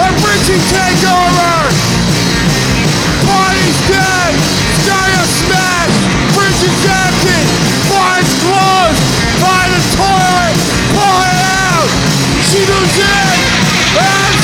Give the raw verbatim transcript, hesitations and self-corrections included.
Richie takeover! Party's dead! Sky a smash! Richie's empty! Bar's closed! By the toilet! Pull it out! She moves in! And